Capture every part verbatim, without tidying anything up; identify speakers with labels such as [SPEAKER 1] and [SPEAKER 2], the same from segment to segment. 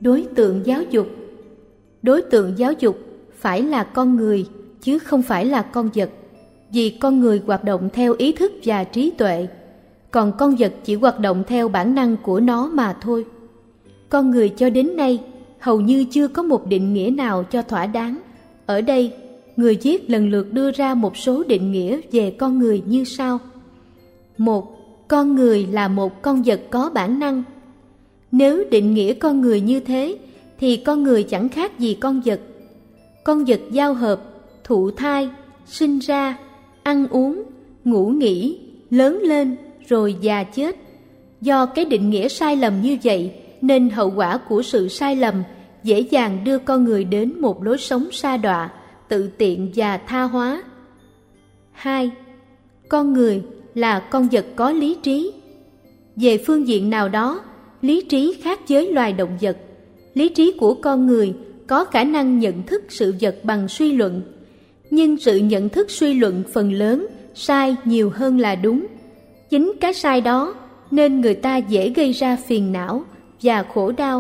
[SPEAKER 1] Đối tượng giáo dục. Đối tượng giáo dục phải là con người, chứ không phải là con vật, vì con người hoạt động theo ý thức và trí tuệ, còn con vật chỉ hoạt động theo bản năng của nó mà thôi. Con người cho đến nay hầu như chưa có một định nghĩa nào cho thỏa đáng. Ở đây, người viết lần lượt đưa ra một số định nghĩa về con người như sau. Một, con người là một con vật có bản năng. Nếu định nghĩa con người như thế, thì con người chẳng khác gì con vật. Con vật giao hợp, thụ thai, sinh ra, ăn uống, ngủ nghỉ, lớn lên, rồi già chết. Do cái định nghĩa sai lầm như vậy, nên hậu quả của sự sai lầm dễ dàng đưa con người đến một lối sống sa đọa, tự tiện và tha hóa. Hai, con người là con vật có lý trí. Về phương diện nào đó, lý trí khác với loài động vật. Lý trí của con người có khả năng nhận thức sự vật bằng suy luận, nhưng sự nhận thức suy luận phần lớn sai nhiều hơn là đúng. Chính cái sai đó nên người ta dễ gây ra phiền não và khổ đau.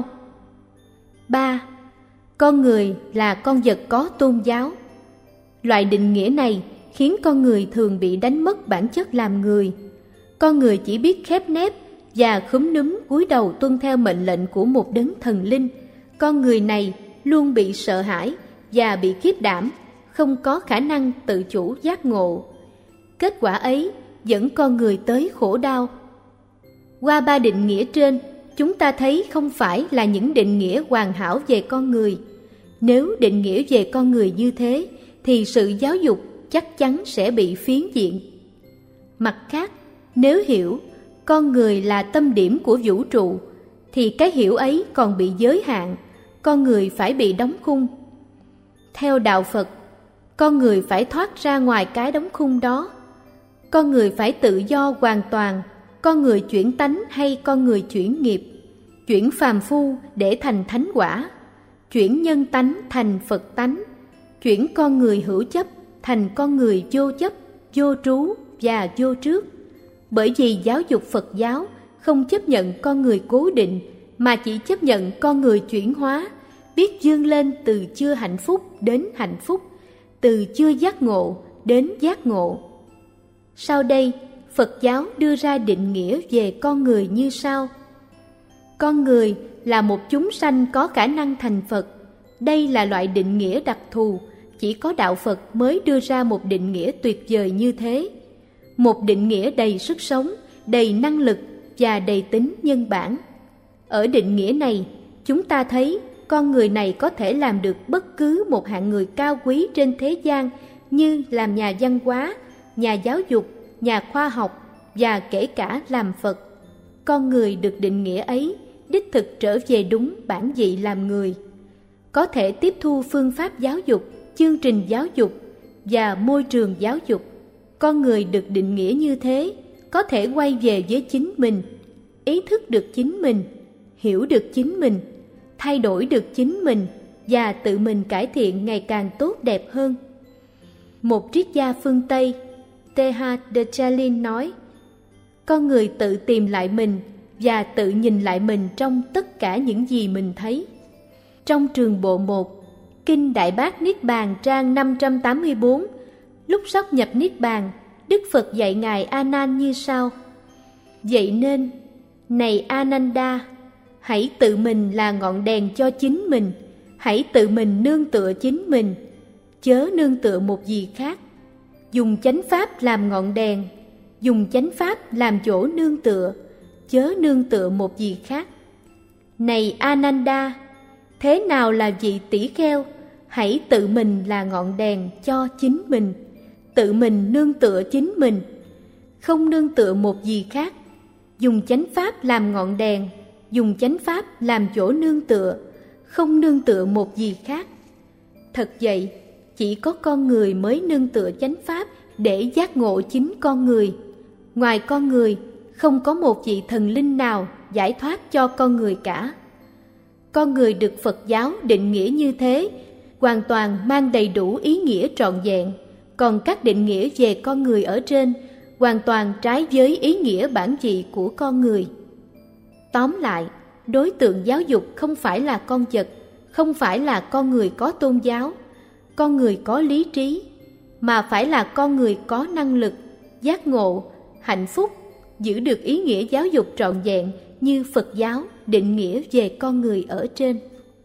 [SPEAKER 1] Ba, con người là con vật có tôn giáo. Loại định nghĩa này khiến con người thường bị đánh mất bản chất làm người. Con người chỉ biết khép nép và khúm núm cúi đầu tuân theo mệnh lệnh của một đấng thần linh. Con người này luôn bị sợ hãi và bị khiếp đảm, không có khả năng tự chủ giác ngộ. Kết quả ấy dẫn con người tới khổ đau. Qua ba định nghĩa trên, chúng ta thấy không phải là những định nghĩa hoàn hảo về con người. Nếu định nghĩa về con người như thế, thì sự giáo dục chắc chắn sẽ bị phiến diện. Mặt khác, nếu hiểu con người là tâm điểm của vũ trụ, thì cái hiểu ấy còn bị giới hạn, con người phải bị đóng khung. Theo đạo Phật, con người phải thoát ra ngoài cái đóng khung đó. Con người phải tự do hoàn toàn, con người chuyển tánh hay con người chuyển nghiệp, chuyển phàm phu để thành thánh quả, chuyển nhân tánh thành Phật tánh, chuyển con người hữu chấp thành con người vô chấp, vô trú và vô trước. Bởi vì giáo dục Phật giáo không chấp nhận con người cố định, mà chỉ chấp nhận con người chuyển hóa, biết vươn lên từ chưa hạnh phúc đến hạnh phúc, từ chưa giác ngộ đến giác ngộ. Sau đây, Phật giáo đưa ra định nghĩa về con người như sau. Con người là một chúng sanh có khả năng thành Phật. Đây là loại định nghĩa đặc thù, chỉ có đạo Phật mới đưa ra một định nghĩa tuyệt vời như thế. Một định nghĩa đầy sức sống, đầy năng lực và đầy tính nhân bản. Ở định nghĩa này, chúng ta thấy con người này có thể làm được bất cứ một hạng người cao quý trên thế gian, như làm nhà văn hóa, nhà giáo dục, nhà khoa học và kể cả làm Phật. Con người được định nghĩa ấy đích thực trở về đúng bản vị làm người, có thể tiếp thu phương pháp giáo dục, chương trình giáo dục và môi trường giáo dục. Con người được định nghĩa như thế có thể quay về với chính mình, ý thức được chính mình, hiểu được chính mình, thay đổi được chính mình và tự mình cải thiện ngày càng tốt đẹp hơn. Một triết gia phương Tây, Teilhard de Chardin nói, con người tự tìm lại mình và tự nhìn lại mình trong tất cả những gì mình thấy. Trong trường bộ một, Kinh Đại Bát Niết Bàn trang năm trăm tám mươi bốn, lúc sắp nhập Niết Bàn, Đức Phật dạy Ngài A Nan như sau. Vậy nên, này Ananda, hãy tự mình là ngọn đèn cho chính mình, hãy tự mình nương tựa chính mình, chớ nương tựa một gì khác. Dùng chánh pháp làm ngọn đèn, dùng chánh pháp làm chỗ nương tựa, chớ nương tựa một gì khác. Này Ananda, thế nào là vị tỷ kheo? Hãy tự mình là ngọn đèn cho chính mình, tự mình nương tựa chính mình, không nương tựa một gì khác. Dùng chánh pháp làm ngọn đèn, dùng chánh pháp làm chỗ nương tựa, không nương tựa một gì khác. Thật vậy, chỉ có con người mới nương tựa chánh pháp để giác ngộ chính con người. Ngoài con người, không có một vị thần linh nào giải thoát cho con người cả. Con người được Phật giáo định nghĩa như thế, hoàn toàn mang đầy đủ ý nghĩa trọn vẹn, còn các định nghĩa về con người ở trên hoàn toàn trái với ý nghĩa bản vị của con người. Tóm lại, đối tượng giáo dục không phải là con vật, không phải là con người có tôn giáo, con người có lý trí, mà phải là con người có năng lực, giác ngộ, hạnh phúc, giữ được ý nghĩa giáo dục trọn vẹn như Phật giáo định nghĩa về con người ở trên.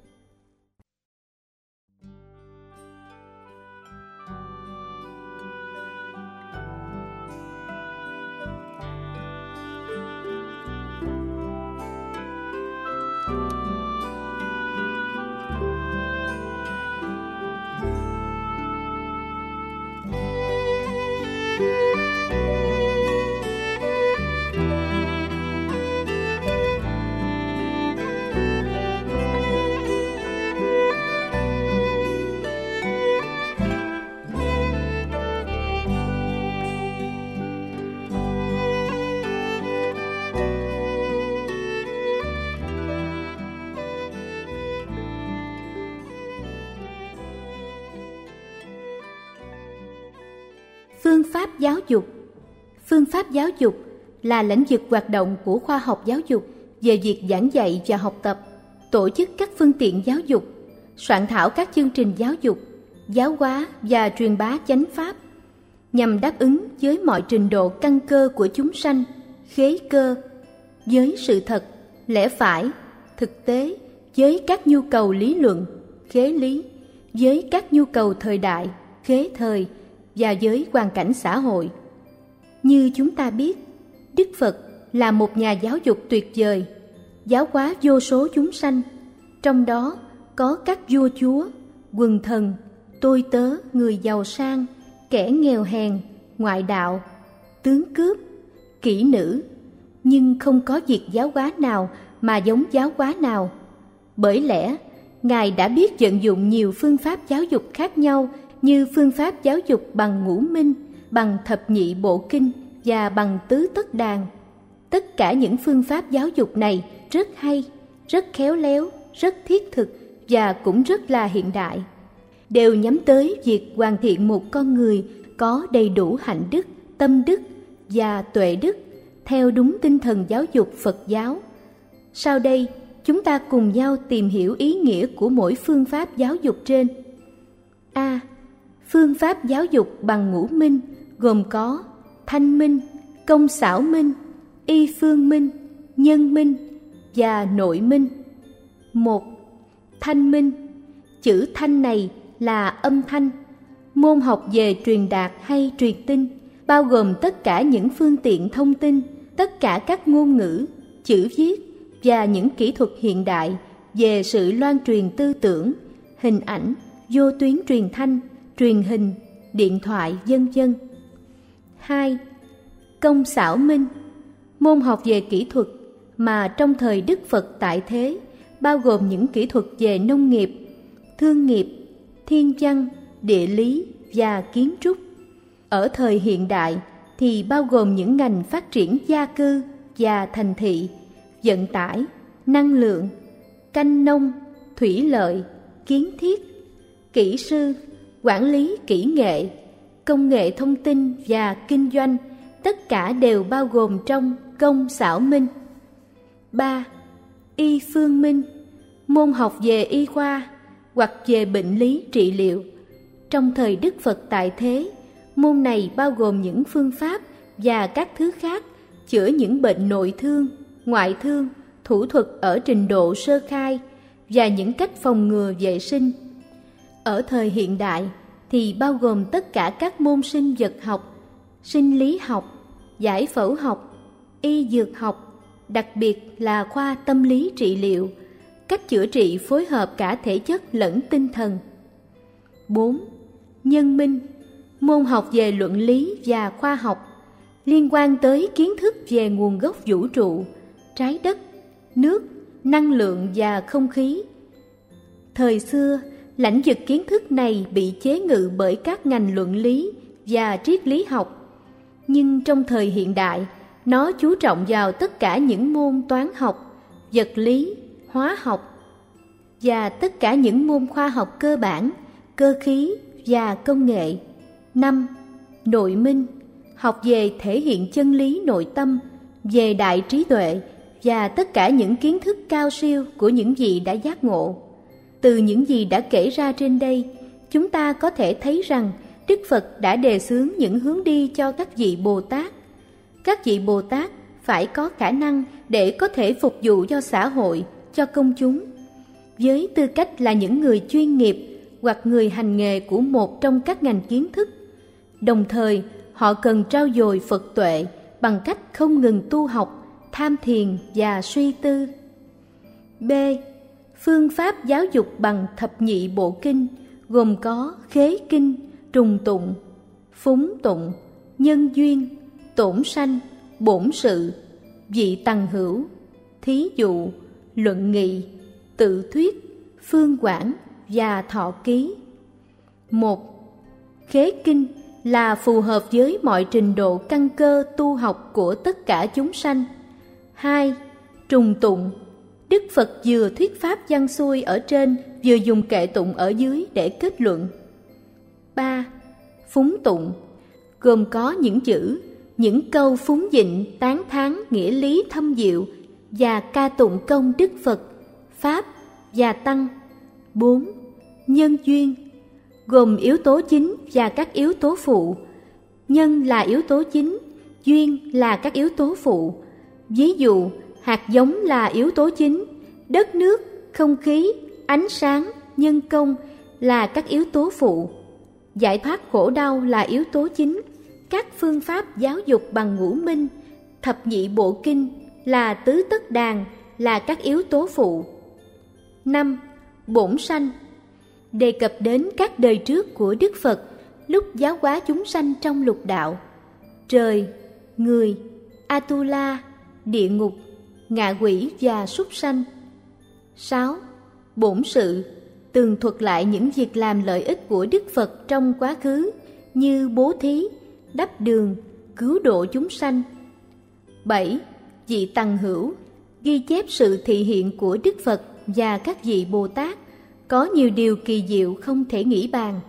[SPEAKER 1] Phương pháp giáo dục. Phương pháp giáo dục là lĩnh vực hoạt động của khoa học giáo dục về việc giảng dạy và học tập, tổ chức các phương tiện giáo dục, soạn thảo các chương trình giáo dục, giáo hóa và truyền bá chánh pháp, nhằm đáp ứng với mọi trình độ căn cơ của chúng sanh, khế cơ, với sự thật, lẽ phải, thực tế, với các nhu cầu lý luận, khế lý, với các nhu cầu thời đại, khế thời, và với hoàn cảnh xã hội. Như chúng ta biết, Đức Phật là một nhà giáo dục tuyệt vời, giáo hóa vô số chúng sanh, trong đó có các vua chúa, quần thần, tôi tớ, người giàu sang, kẻ nghèo hèn, ngoại đạo, tướng cướp, kỹ nữ, nhưng không có việc giáo hóa nào mà giống giáo hóa nào. Bởi lẽ, Ngài đã biết vận dụng nhiều phương pháp giáo dục khác nhau, như phương pháp giáo dục bằng ngũ minh, bằng thập nhị bộ kinh và bằng tứ tất đàn. Tất cả những phương pháp giáo dục này rất hay, rất khéo léo, rất thiết thực và cũng rất là hiện đại, đều nhắm tới việc hoàn thiện một con người có đầy đủ hạnh đức, tâm đức và tuệ đức theo đúng tinh thần giáo dục Phật giáo. Sau đây, chúng ta cùng nhau tìm hiểu ý nghĩa của mỗi phương pháp giáo dục trên. A. Phương pháp giáo dục bằng ngũ minh gồm có thanh minh, công xảo minh, y phương minh, nhân minh và nội minh. Một. Thanh minh. Chữ thanh này là âm thanh. Môn học về truyền đạt hay truyền tin, bao gồm tất cả những phương tiện thông tin, tất cả các ngôn ngữ, chữ viết và những kỹ thuật hiện đại về sự loan truyền tư tưởng, hình ảnh, vô tuyến truyền thanh, truyền hình, điện thoại, vân vân. Hai. Công xảo minh. Môn học về kỹ thuật mà trong thời Đức Phật tại thế, bao gồm những kỹ thuật về nông nghiệp, thương nghiệp, thiên văn, địa lý và kiến trúc. Ở thời hiện đại thì bao gồm những ngành phát triển gia cư và thành thị, vận tải, năng lượng, canh nông, thủy lợi, kiến thiết, kỹ sư, quản lý kỹ nghệ, công nghệ thông tin và kinh doanh, tất cả đều bao gồm trong công xảo minh. Ba. Y phương minh. Môn học về y khoa hoặc về bệnh lý trị liệu. Trong thời Đức Phật tại thế, môn này bao gồm những phương pháp và các thứ khác chữa những bệnh nội thương, ngoại thương, thủ thuật ở trình độ sơ khai và những cách phòng ngừa vệ sinh. Ở thời hiện đại thì bao gồm tất cả các môn sinh vật học, sinh lý học, giải phẫu học, y dược học, đặc biệt là khoa tâm lý trị liệu, cách chữa trị phối hợp cả thể chất lẫn tinh thần. Bốn. Nhân minh. Môn học về luận lý và khoa học, liên quan tới kiến thức về nguồn gốc vũ trụ, trái đất, nước, năng lượng và không khí. Thời xưa, lãnh vực kiến thức này bị chế ngự bởi các ngành luận lý và triết lý học. Nhưng trong thời hiện đại, nó chú trọng vào tất cả những môn toán học, vật lý, hóa học và tất cả những môn khoa học cơ bản, cơ khí và công nghệ. Năm. Nội minh. Học về thể hiện chân lý nội tâm, về đại trí tuệ và tất cả những kiến thức cao siêu của những gì đã giác ngộ. Từ những gì đã kể ra trên đây, chúng ta có thể thấy rằng Đức Phật đã đề xướng những hướng đi cho các vị Bồ Tát. Các vị Bồ Tát phải có khả năng để có thể phục vụ cho xã hội, cho công chúng. Với tư cách là những người chuyên nghiệp hoặc người hành nghề của một trong các ngành kiến thức, đồng thời họ cần trau dồi Phật tuệ bằng cách không ngừng tu học, tham thiền và suy tư. B. Phương pháp giáo dục bằng thập nhị bộ kinh gồm có khế kinh, trùng tụng, phúng tụng, nhân duyên, tổn sanh, bổn sự, vị tằng hữu, thí dụ, luận nghị, tự thuyết, phương quảng và thọ ký. Một. Khế kinh là phù hợp với mọi trình độ căn cơ tu học của tất cả chúng sanh. Hai. Trùng tụng. Đức Phật vừa thuyết pháp văn xuôi ở trên, vừa dùng kệ tụng ở dưới để kết luận. Ba. Phúng tụng gồm có những chữ, những câu phúng dịnh, tán thán nghĩa lý thâm diệu và ca tụng công Đức Phật, Pháp và Tăng. Bốn. Nhân duyên gồm yếu tố chính và các yếu tố phụ. Nhân là yếu tố chính, duyên là các yếu tố phụ. Ví dụ, hạt giống là yếu tố chính, đất nước, không khí, ánh sáng, nhân công là các yếu tố phụ. Giải thoát khổ đau là yếu tố chính. Các phương pháp giáo dục bằng ngũ minh, thập nhị bộ kinh là tứ tất đàn là các yếu tố phụ. Năm. Bổn sanh đề cập đến các đời trước của Đức Phật lúc giáo hóa chúng sanh trong lục đạo: trời, người, Atula, địa ngục, ngạ quỷ và súc sanh. Sáu. Bổn sự tường thuật lại những việc làm lợi ích của Đức Phật trong quá khứ như bố thí, đắp đường, cứu độ chúng sanh. Bảy. Vị tằng hữu ghi chép sự thị hiện của Đức Phật và các vị Bồ Tát có nhiều điều kỳ diệu không thể nghĩ bàn.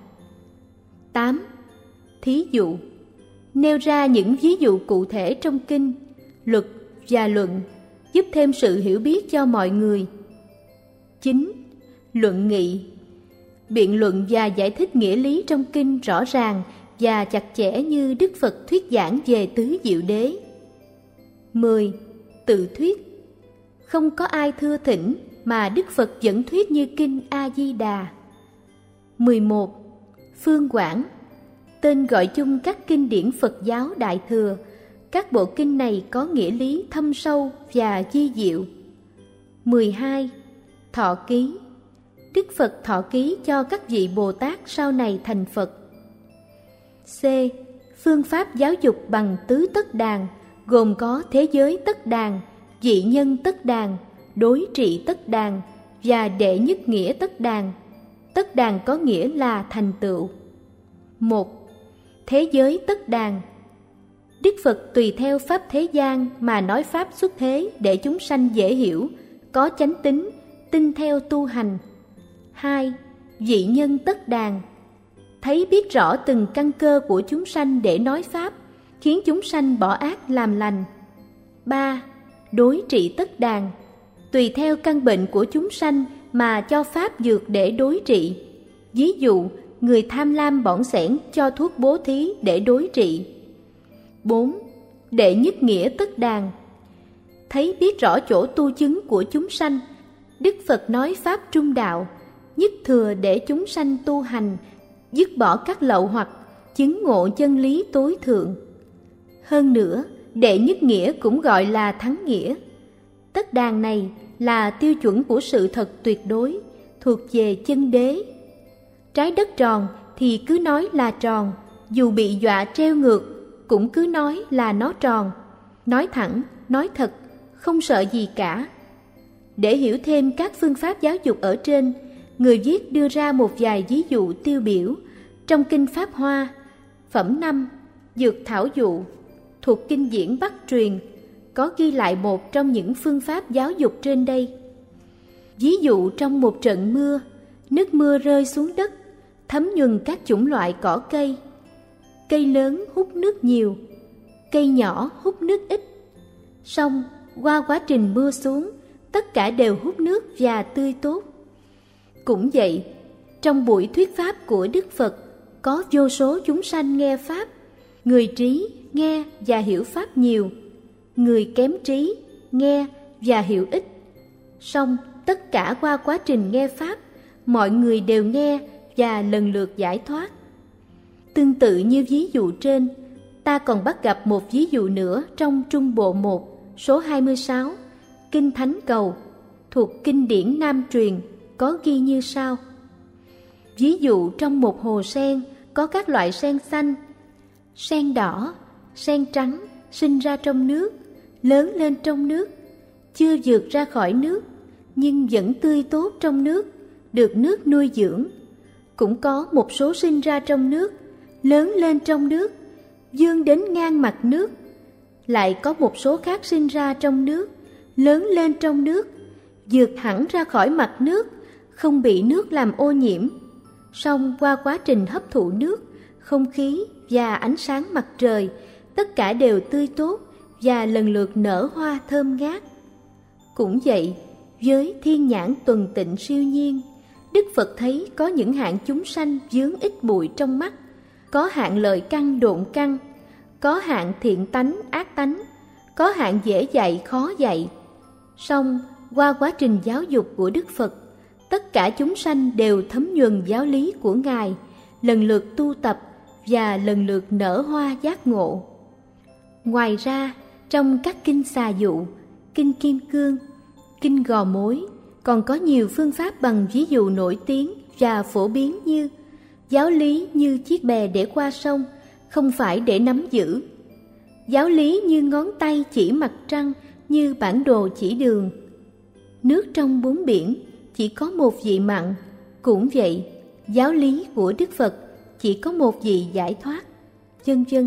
[SPEAKER 1] Tám. Thí dụ nêu ra những ví dụ cụ thể trong kinh, luật và luận, giúp thêm sự hiểu biết cho mọi người. Chín. Luận nghị biện luận và giải thích nghĩa lý trong kinh rõ ràng và chặt chẽ như Đức Phật thuyết giảng về tứ diệu đế. Mười. Tự thuyết không có ai thưa thỉnh mà Đức Phật vẫn thuyết như kinh A-di-đà. Mười một. Phương quảng tên gọi chung các kinh điển Phật giáo Đại Thừa. Các bộ kinh này có nghĩa lý thâm sâu và vi diệu. Mười hai. Thọ ký Đức Phật thọ ký cho các vị Bồ Tát sau này thành Phật. C. Phương pháp giáo dục bằng tứ tất đàn gồm có thế giới tất đàn, dị nhân tất đàn, đối trị tất đàn và đệ nhất nghĩa tất đàn. Tất đàn có nghĩa là thành tựu. Một. Thế giới tất đàn Đức Phật tùy theo pháp thế gian mà nói pháp xuất thế để chúng sanh dễ hiểu, có chánh tín, tin theo tu hành. Hai. Dị nhân tất đàn thấy biết rõ từng căn cơ của chúng sanh để nói pháp, khiến chúng sanh bỏ ác làm lành. Ba. Đối trị tất đàn tùy theo căn bệnh của chúng sanh mà cho pháp dược để đối trị. Ví dụ, người tham lam bỏng sẻn cho thuốc bố thí để đối trị. Bốn. Đệ nhất nghĩa tất đàn thấy biết rõ chỗ tu chứng của chúng sanh. Đức Phật nói pháp trung đạo, nhất thừa để chúng sanh tu hành, dứt bỏ các lậu hoặc, chứng ngộ chân lý tối thượng. Hơn nữa, đệ nhất nghĩa cũng gọi là thắng nghĩa. Tất đàn này là tiêu chuẩn của sự thật tuyệt đối, thuộc về chân đế. Trái đất tròn thì cứ nói là tròn, dù bị dọa treo ngược cũng cứ nói là nó tròn, nói thẳng, nói thật, không sợ gì cả. Để hiểu thêm các phương pháp giáo dục ở trên, người viết đưa ra một vài ví dụ tiêu biểu trong kinh Pháp Hoa, phẩm năm, Dược Thảo Dụ, thuộc kinh điển Bắc truyền, có ghi lại một trong những phương pháp giáo dục trên đây. Ví dụ trong một trận mưa, nước mưa rơi xuống đất, thấm nhuần các chủng loại cỏ cây. Cây lớn hút nước nhiều, cây nhỏ hút nước ít. Sông, qua quá trình mưa xuống, tất cả đều hút nước và tươi tốt. Cũng vậy, trong buổi thuyết pháp của Đức Phật, có vô số chúng sanh nghe pháp, người trí nghe và hiểu pháp nhiều, người kém trí nghe và hiểu ít. Song tất cả qua quá trình nghe pháp, mọi người đều nghe và lần lượt giải thoát. Tương tự như ví dụ trên, ta còn bắt gặp một ví dụ nữa trong Trung Bộ một, số hai mươi sáu, Kinh Thánh Cầu, thuộc kinh điển Nam truyền, có ghi như sau. Ví dụ trong một hồ sen có các loại sen xanh, sen đỏ, sen trắng sinh ra trong nước, lớn lên trong nước, chưa vượt ra khỏi nước, nhưng vẫn tươi tốt trong nước, được nước nuôi dưỡng. Cũng có một số sinh ra trong nước, lớn lên trong nước, vươn đến ngang mặt nước. Lại có một số khác sinh ra trong nước, lớn lên trong nước, vượt hẳn ra khỏi mặt nước, không bị nước làm ô nhiễm. Song qua quá trình hấp thụ nước, không khí và ánh sáng mặt trời, tất cả đều tươi tốt và lần lượt nở hoa thơm ngát. Cũng vậy, với thiên nhãn tuần tịnh siêu nhiên, Đức Phật thấy có những hạng chúng sanh vướng ít bụi trong mắt, có hạng lợi căn độn căn, có hạng thiện tánh ác tánh, có hạng dễ dạy khó dạy. Song qua quá trình giáo dục của Đức Phật, tất cả chúng sanh đều thấm nhuần giáo lý của Ngài, lần lượt tu tập và lần lượt nở hoa giác ngộ. Ngoài ra, trong các kinh xà dụ, kinh Kim Cương, kinh Gò Mối, còn có nhiều phương pháp bằng ví dụ nổi tiếng và phổ biến như giáo lý như chiếc bè để qua sông, không phải để nắm giữ. Giáo lý như ngón tay chỉ mặt trăng, như bản đồ chỉ đường. Nước trong bốn biển chỉ có một vị mặn. Cũng vậy, giáo lý của Đức Phật chỉ có một vị giải thoát, vân vân.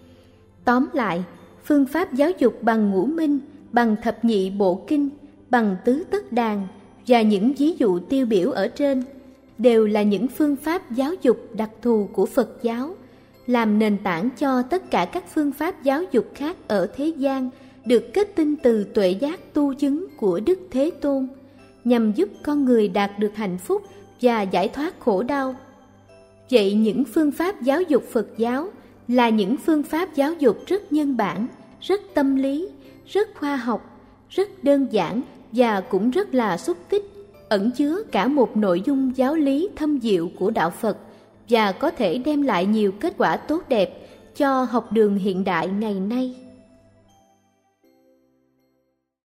[SPEAKER 1] Tóm lại, phương pháp giáo dục bằng ngũ minh, bằng thập nhị bộ kinh, bằng tứ tất đàn và những ví dụ tiêu biểu ở trên đều là những phương pháp giáo dục đặc thù của Phật giáo, làm nền tảng cho tất cả các phương pháp giáo dục khác ở thế gian được kết tinh từ tuệ giác tu chứng của Đức Thế Tôn, nhằm giúp con người đạt được hạnh phúc và giải thoát khổ đau. Vậy những phương pháp giáo dục Phật giáo là những phương pháp giáo dục rất nhân bản, rất tâm lý, rất khoa học, rất đơn giản và cũng rất là xúc tích, ẩn chứa cả một nội dung giáo lý thâm diệu của Đạo Phật và có thể đem lại nhiều kết quả tốt đẹp cho học đường hiện đại ngày nay.